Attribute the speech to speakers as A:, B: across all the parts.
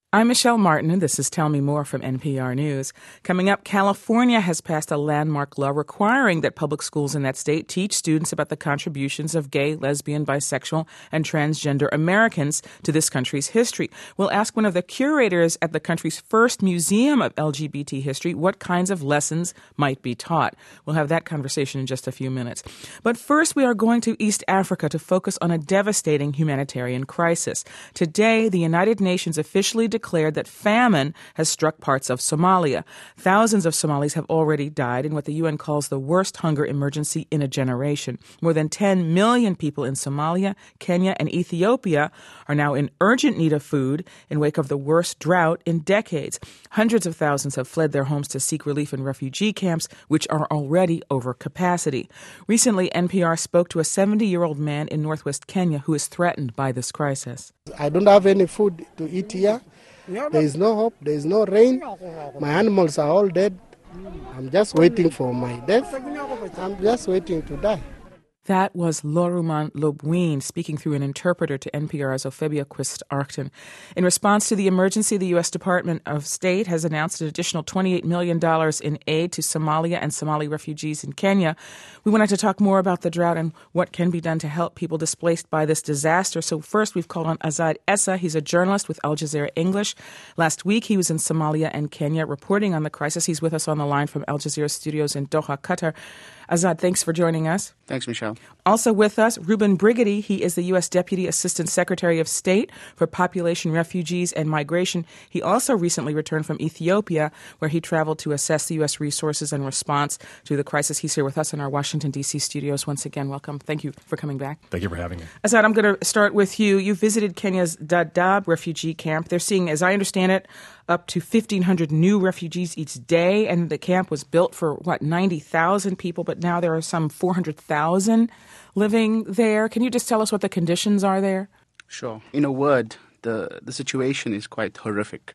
A: I'm Michelle Martin, and this is Tell Me More from NPR News. Coming up, California has passed a landmark law requiring that public schools in that state teach students about the contributions of gay, lesbian, bisexual, and transgender Americans to this country's history. We'll ask one of the curators at the country's first museum of LGBT history what kinds of lessons might be taught. We'll have that conversation in just a few minutes. But first, we are going to East Africa to focus on a devastating humanitarian crisis. Today, the United Nations officially declared that famine has struck parts of Somalia. Thousands of Somalis have already died in what the UN calls the worst hunger emergency in a generation. More than 10 million people in Somalia, Kenya, and Ethiopia are now in urgent need of food in wake of the worst drought in decades. Hundreds of thousands have fled their homes to seek relief in refugee camps, which are already over capacity. Recently, NPR spoke to a 70-year-old man in northwest Kenya who is threatened by this crisis.
B: I don't have any food to eat here. There is no hope. There is no rain. My animals are all dead. I'm just waiting for my death. I'm just waiting to die.
A: That was Loruman Lobween speaking through an interpreter to NPR's Ophebia Quist-Arcton. In response to the emergency, the U.S. Department of State has announced an additional $28 million in aid to Somalia and Somali refugees in Kenya. We wanted to talk more about the drought and what can be done to help people displaced by this disaster. So first, we've called on Azad Essa. He's a journalist with Al Jazeera English. Last week, he was in Somalia and Kenya reporting on the crisis. He's with us on the line from Al Jazeera studios in Doha, Qatar. Azad, thanks for joining us.
C: Thanks, Michelle.
A: Also with us, Reuben Brigety. He is the U.S. Deputy Assistant Secretary of State for Population, Refugees, and Migration. He also recently returned from Ethiopia, where he traveled to assess the U.S. resources and response to the crisis. He's here with us in our Washington, D.C. studios. Once again, welcome. Thank you for coming back.
D: Thank you for having me.
A: Azad, I'm going to start with you. You visited Kenya's Dadaab refugee camp. They're seeing, as I understand it, up to 1,500 new refugees each day, and the camp was built for, 90,000 people, but now there are some 400,000 living there. Can you just tell us what the conditions are there?
C: Sure. In a word, the situation is quite horrific.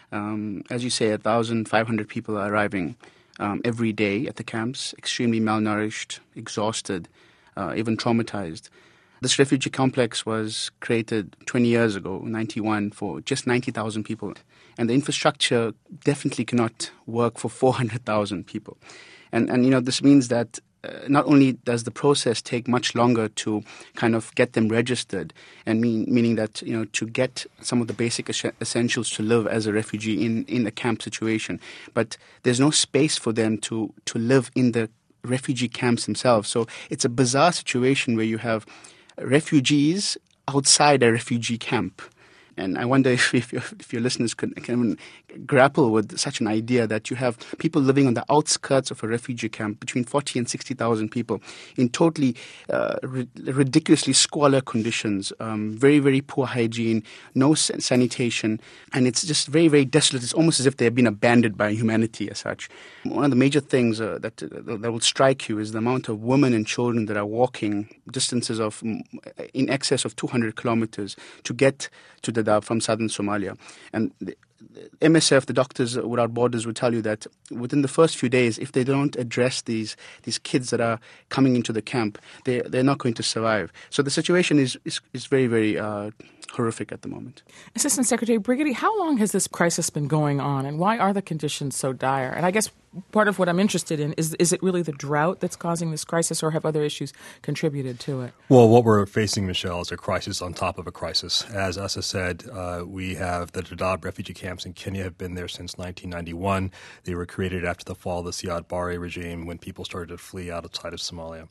C: As you say, 1,500 people are arriving every day at the camps, extremely malnourished, exhausted, even traumatized. This refugee complex was created 20 years ago, 91, for just 90,000 people. And the infrastructure definitely cannot work for 400,000 people. And this means that not only does the process take much longer to kind of get them registered, and meaning that, to get some of the basic essentials to live as a refugee in a camp situation, but there's no space for them to live in the refugee camps themselves. So it's a bizarre situation where you have refugees outside a refugee camp. And I wonder if your listeners can grapple with such an idea that you have people living on the outskirts of a refugee camp, between 40 and 60,000 people, in totally ridiculously squalor conditions, very, very poor hygiene, no sanitation, and it's just very, very desolate. It's almost as if they have been abandoned by humanity as such. One of the major things that will strike you is the amount of women and children that are walking distances of in excess of 200 kilometers to get to Dadaab from southern Somalia. And the MSF, the Doctors Without Borders, would tell you that within the first few days, if they don't address these kids that are coming into the camp, they're not going to survive. So the situation is very, very horrific at the moment.
A: Assistant Secretary Brigety, how long has this crisis been going on, and why are the conditions so dire? And I guess part of what I'm interested in is it really the drought that's causing this crisis, or have other issues contributed to it?
D: Well, what we're facing, Michelle, is a crisis on top of a crisis. As Essa said, we have the Dadaab refugee camps in Kenya have been there since 1991. They were created after the fall of the Siad Barre regime when people started to flee outside of Somalia.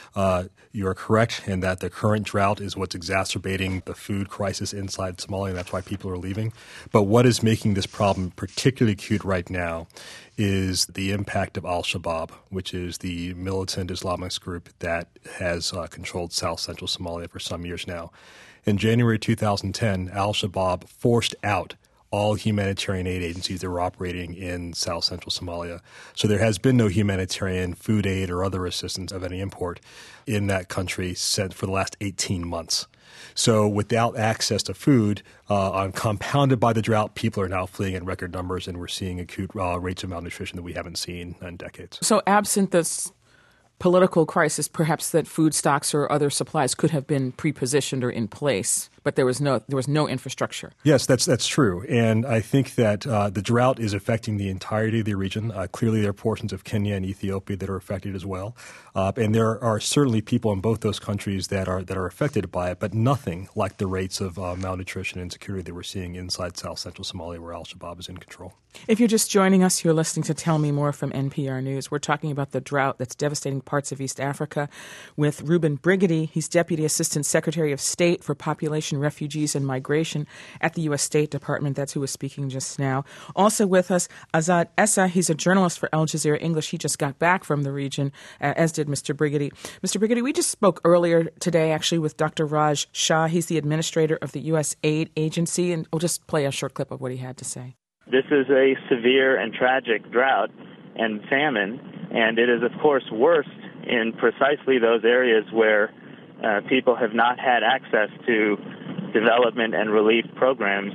D: You are correct in that the current drought is what's exacerbating the food crisis inside Somalia, and that's why people are leaving. But what is making this problem particularly acute right now is the impact of al-Shabaab, which is the militant Islamist group that has controlled south-central Somalia for some years now. In January 2010, al-Shabaab forced out all humanitarian aid agencies that were operating in south-central Somalia. So there has been no humanitarian food aid or other assistance of any import in that country for the last 18 months. So without access to food, compounded by the drought, people are now fleeing in record numbers, and we're seeing acute rates of malnutrition that we haven't seen in decades.
A: So absent this political crisis, perhaps that food stocks or other supplies could have been pre-positioned or in place but there was no infrastructure.
D: Yes, that's true. And I think that the drought is affecting the entirety of the region. Clearly, there are portions of Kenya and Ethiopia that are affected as well. And there are certainly people in both those countries that are affected by it, but nothing like the rates of malnutrition and insecurity that we're seeing inside South Central Somalia, where al-Shabaab is in control.
A: If you're just joining us, you're listening to Tell Me More from NPR News. We're talking about the drought that's devastating parts of East Africa with Reuben Brigety. He's Deputy Assistant Secretary of State for Population, Refugees, and Migration at the U.S. State Department. That's who was speaking just now. Also with us, Azad Essa. He's a journalist for Al Jazeera English. He just got back from the region, as did Mr. Brigety. Mr. Brigety, we just spoke earlier today, actually, with Dr. Raj Shah. He's the administrator of the U.S. Aid Agency, and we'll just play a short clip of what he had to say.
E: This is a severe and tragic drought and famine, and it is, of course, worst in precisely those areas where people have not had access to development and relief programs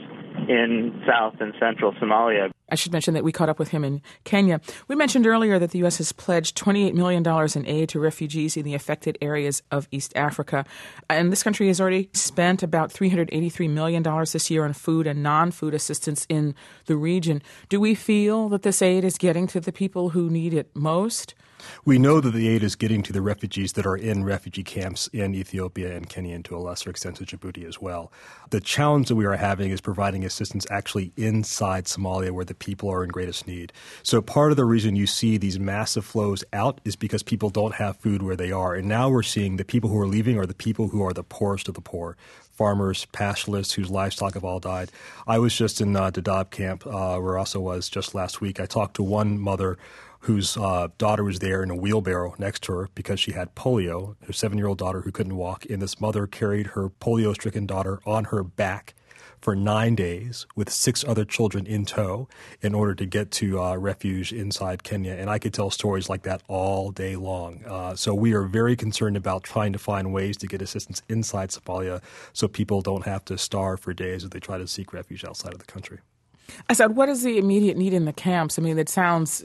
E: in South and Central Somalia.
A: I should mention that we caught up with him in Kenya. We mentioned earlier that the U.S. has pledged $28 million in aid to refugees in the affected areas of East Africa. And this country has already spent about $383 million this year on food and non-food assistance in the region. Do we feel that this aid is getting to the people who need it most?
D: We know that the aid is getting to the refugees that are in refugee camps in Ethiopia and Kenya, and to a lesser extent to Djibouti as well. The challenge that we are having is providing assistance actually inside Somalia where the people are in greatest need. So part of the reason you see these massive flows out is because people don't have food where they are. And now we're seeing the people who are leaving are the people who are the poorest of the poor. Farmers, pastoralists whose livestock have all died. I was just in Dadaab camp, where I also was just last week. I talked to one mother whose daughter was there in a wheelbarrow next to her because she had polio, her 7-year-old daughter who couldn't walk. And this mother carried her polio-stricken daughter on her back for 9 days with 6 other children in tow in order to get to refuge inside Kenya. And I could tell stories like that all day long. So we are very concerned about trying to find ways to get assistance inside Somalia so people don't have to starve for days as they try to seek refuge outside of the country.
A: Asad, what is the immediate need in the camps? I mean, it sounds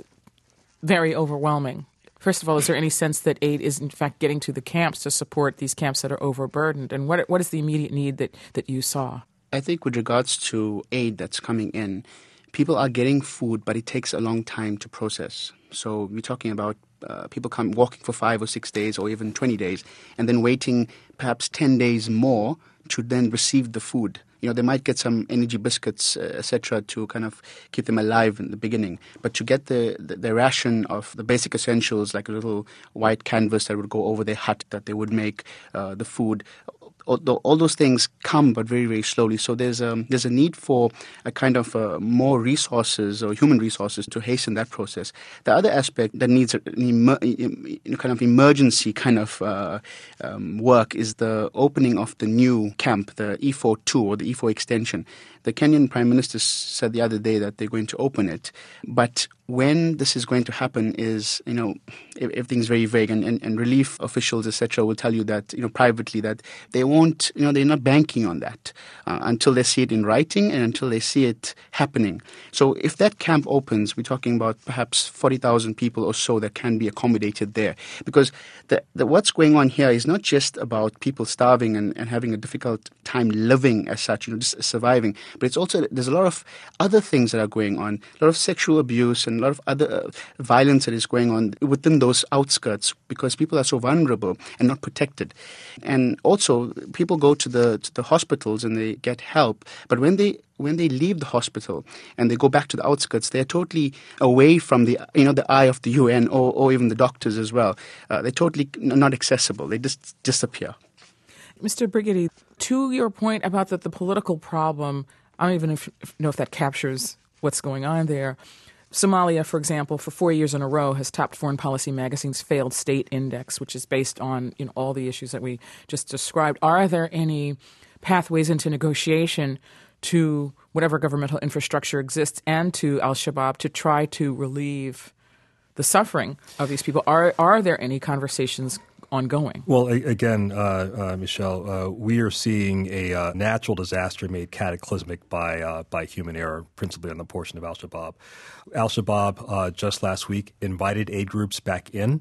A: very overwhelming. First of all, is there any sense that aid is in fact getting to the camps to support these camps that are overburdened? And what is the immediate need that you saw?
C: I think with regards to aid that's coming in, people are getting food, but it takes a long time to process. So we're talking about people walking for 5 or 6 days or even 20 days and then waiting perhaps 10 days more to then receive the food. You know, they might get some energy biscuits, etc., to kind of keep them alive in the beginning. But to get the ration of the basic essentials, like a little white canvas that would go over their hut, that they would make the food, all those things come, but very, very slowly. So there's a need for a kind of more resources or human resources to hasten that process. The other aspect that needs kind of emergency kind of work is the opening of the new camp, the E42 or the E4 extension. The Kenyan Prime Minister said the other day that they're going to open it, but when this is going to happen is, everything's very vague, and relief officials, etc., will tell you that, privately, that they won't, they're not banking on that until they see it in writing and until they see it happening. So if that camp opens, we're talking about perhaps 40,000 people or so that can be accommodated there, because what's going on here is not just about people starving and having a difficult time living as such, just surviving, but it's also, there's a lot of other things that are going on, a lot of sexual abuse and a lot of other violence that is going on within those outskirts because people are so vulnerable and not protected. And also, people go to the hospitals and they get help, but when they leave the hospital and they go back to the outskirts, they're totally away from the eye of the UN or even the doctors as well. They're totally not accessible. They just disappear.
A: Mr. Brigety, to your point about the political problem, I don't even know if that captures what's going on there. Somalia, for example, for 4 years in a row has topped Foreign Policy Magazine's Failed State Index, which is based on all the issues that we just described. Are there any pathways into negotiation to whatever governmental infrastructure exists and to al-Shabaab to try to relieve the suffering of these people? Are there any conversations ongoing? Well,
D: again, Michelle, we are seeing a natural disaster made cataclysmic by human error, principally on the portion of al-Shabaab. Al-Shabaab just last week invited aid groups back in.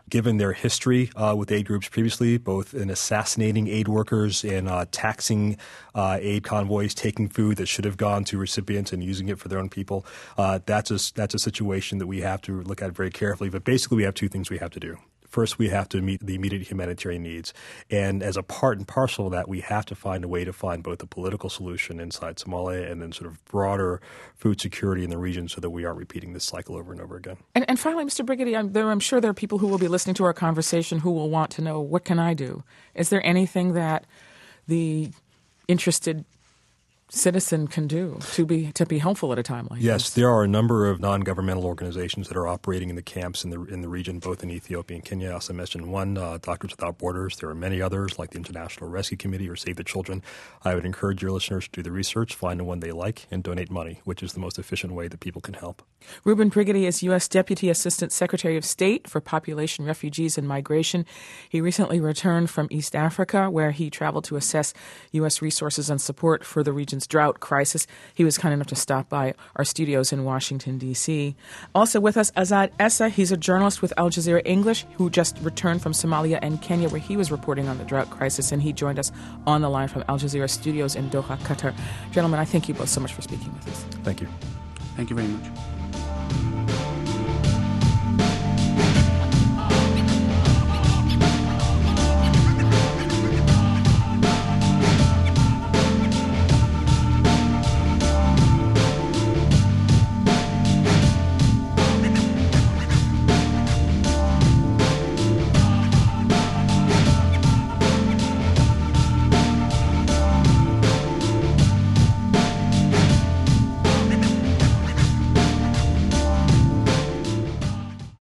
D: given their history with aid groups previously, both in assassinating aid workers and taxing aid convoys, taking food that should have gone to recipients and using it for their own people. That's a situation that we have to look at very carefully. But basically, we have two things we have to do. First, we have to meet the immediate humanitarian needs. And as a part and parcel of that, we have to find a way to find both a political solution inside Somalia and then sort of broader food security in the region so that we aren't repeating this cycle over and over again.
A: And finally, Mr. Brigady, I'm sure there are people who will be listening to our conversation who will want to know, what can I do? Is there anything that the interested citizen can do to be helpful at a time like this?
D: Yes, there are a number of non-governmental organizations that are operating in the camps in the region, both in Ethiopia and Kenya. I also mentioned one, Doctors Without Borders. There are many others, like the International Rescue Committee or Save the Children. I would encourage your listeners to do the research, find the one they like, and donate money, which is the most efficient way that people can help.
A: Reuben Brigady is U.S. Deputy Assistant Secretary of State for Population, Refugees, and Migration. He recently returned from East Africa, where he traveled to assess U.S. resources and support for the region's drought crisis. He was kind enough to stop by our studios in Washington, D.C. Also with us, Azad Essa. He's a journalist with Al Jazeera English who just returned from Somalia and Kenya, where he was reporting on the drought crisis, and he joined us on the line from Al Jazeera studios in Doha, Qatar. Gentlemen, I thank you both so much for speaking with us.
D: Thank you.
C: Thank you very much.